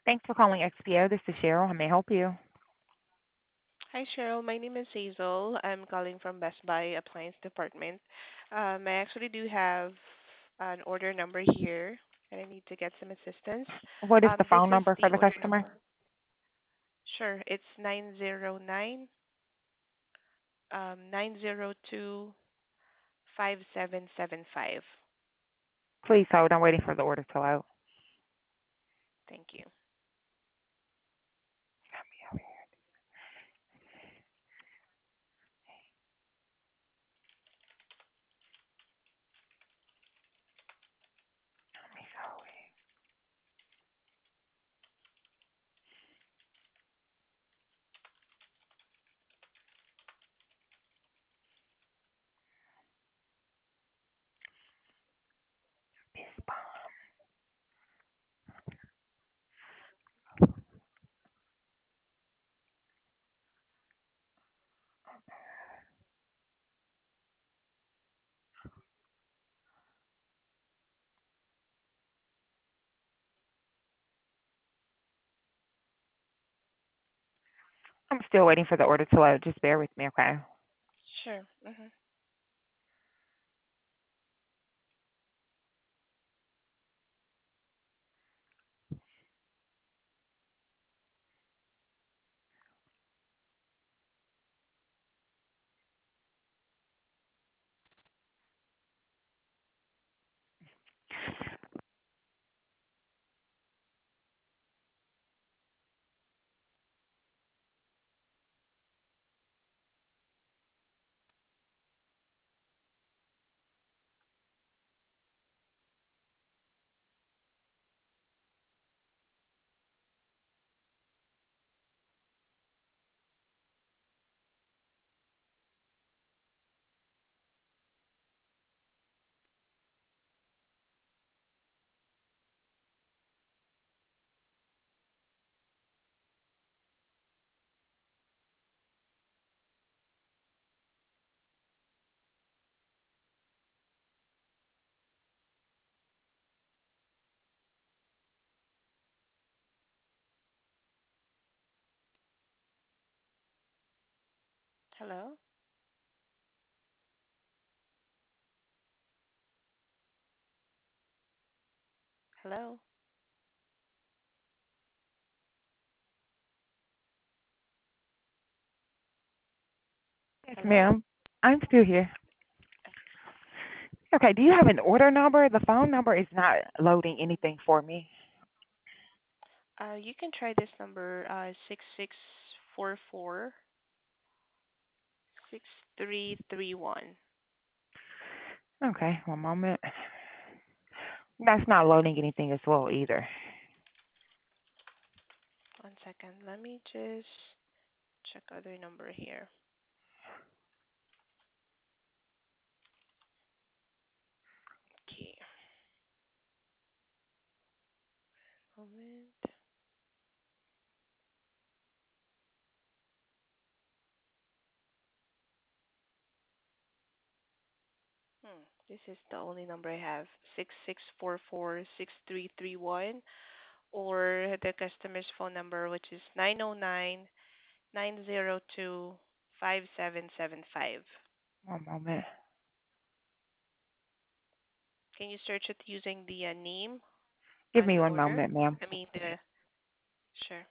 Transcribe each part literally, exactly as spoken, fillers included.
Thanks for calling X P O. This is Cheryl. How may I help you? Hi, Cheryl. My name is Hazel. I'm calling from Best Buy Appliance Department. Um, I actually do have an order number here, and I need to get some assistance. What is the Um, this phone is number for the the order customer? number. Sure, it's nine zero nine um, nine zero two five seven seven five. Please hold. I'm waiting for the order to load. Thank you. I'm still waiting for the order to load. Just bear with me, okay? Sure. hmm Hello. Hello. Yes, Hello. ma'am. I'm still here. Okay, do you have an order number? The phone number is not loading anything for me. Uh, you can try this number uh six six four four six three three one. Okay, one moment. That's not loading anything as well either. One second. Let me just check other number here. Okay. Moment. Hmm. This is the only number I have. Six six four four six three three one, or the customer's phone number, which is nine zero nine nine zero two five seven seven five. One moment. Can you search it using the uh, name Give on me the one order? moment, ma'am. I mean the sure.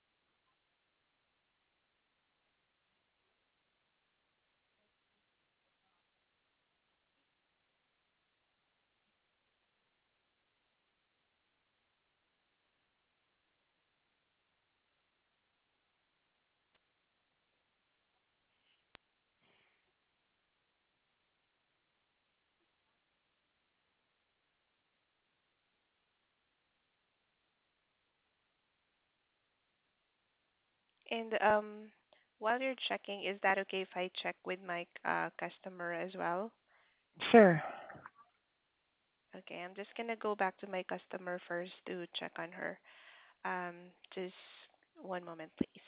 And um, while you're checking, is that okay if I check with my uh, customer as well? Sure. Okay, I'm just gonna go back to my customer first to check on her. Um, just one moment, please.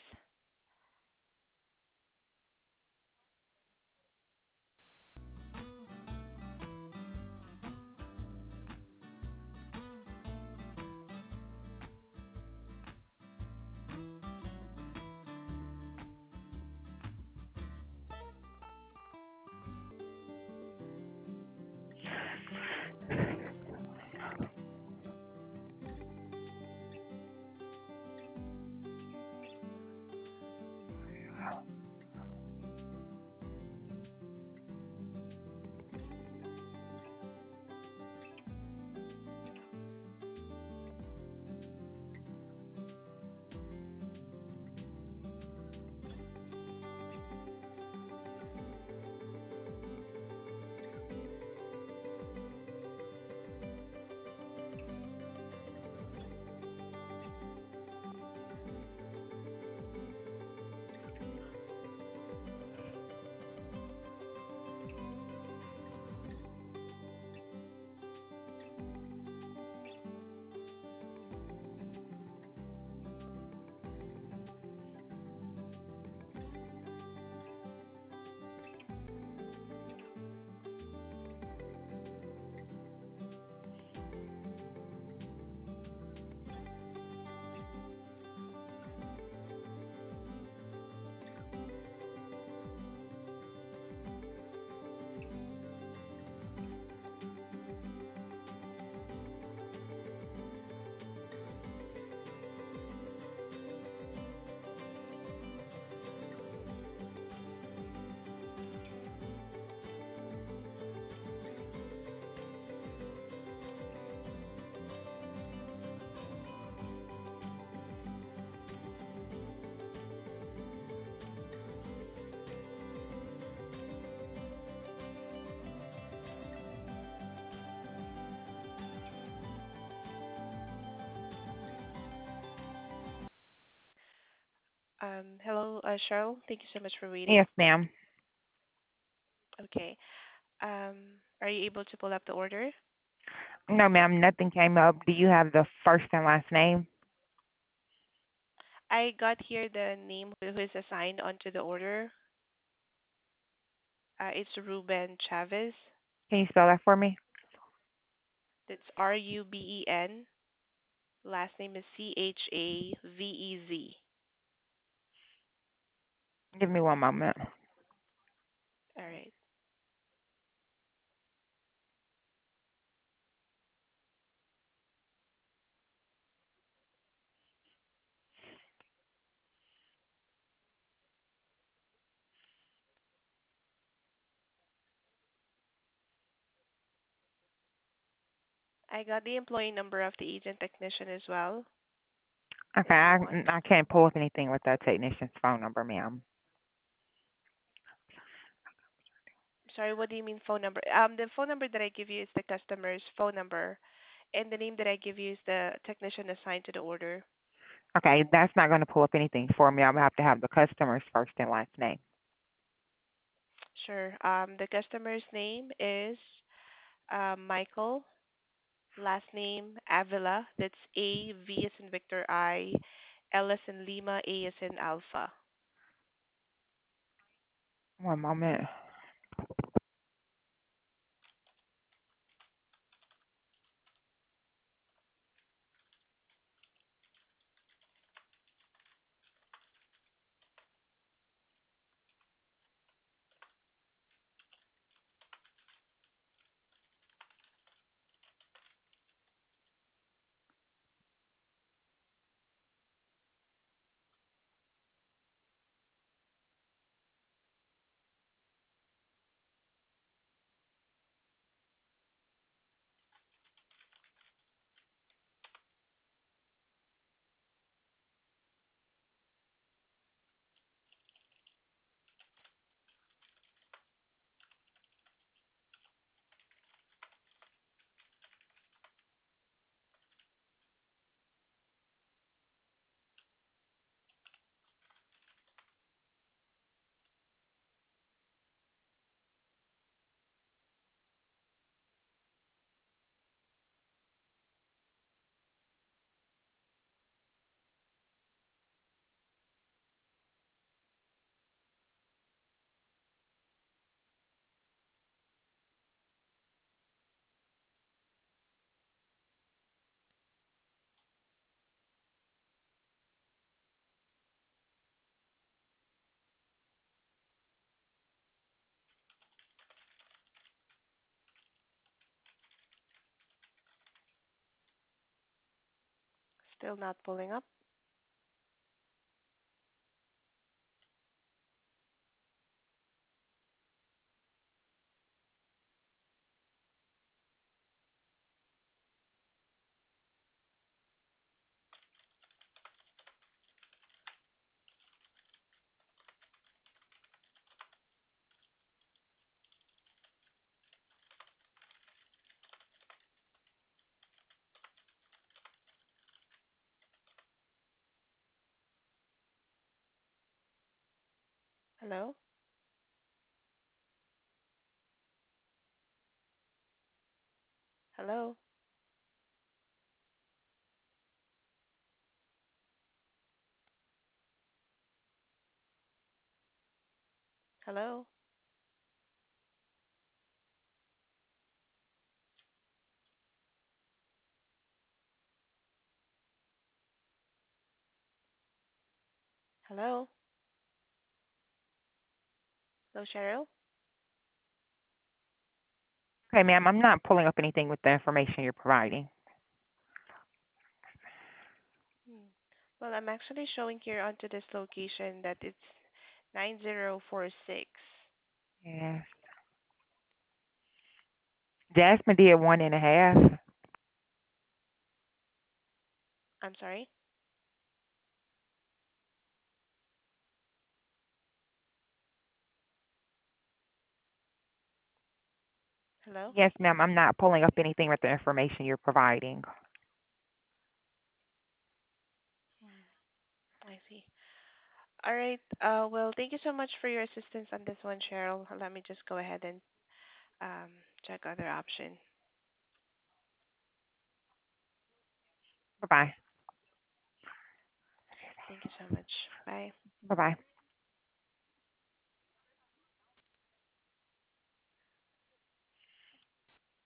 Um, hello, uh, Cheryl. Thank you so much for waiting. Yes, ma'am. Okay. Um, are you able to pull up the order? No, ma'am, nothing came up. Do you have the first and last name? I got here the name who who is assigned onto the order. Uh, it's Ruben Chavez. Can you spell that for me? That's R U B E N. Last name is C H A V E Z. Give me one moment. All right. I got the employee number of the agent technician as well, Okay, if you I want. I can't pull up anything with that technician's phone number, ma'am. Sorry, what do you mean phone number? Um, the phone number that I give you is the customer's phone number, and the name that I give you is the technician assigned to the order. Okay, that's not going to pull up anything for me. I'm gonna have to have the customer's first and last name. Sure. Um, the customer's name is uh, Michael. Last name Avila. That's A V as in Victor I, L as in Lima, A as in Alpha. One moment. Still not pulling up. Hello? Hello? Hello? Hello? Hello, Cheryl? Okay, ma'am, I'm not pulling up anything with the information you're providing. Hmm. Well, I'm actually showing here onto this location that it's nine zero four six. Yes. Jasmine did one and a half. I'm sorry? Hello? Yes, ma'am, I'm not pulling up anything with the information you're providing. Hmm. I see. All right. Uh, well, thank you so much for your assistance on this one, Cheryl. Let me just go ahead and um, check other option. Bye bye. Thank you so much. Bye. Bye bye.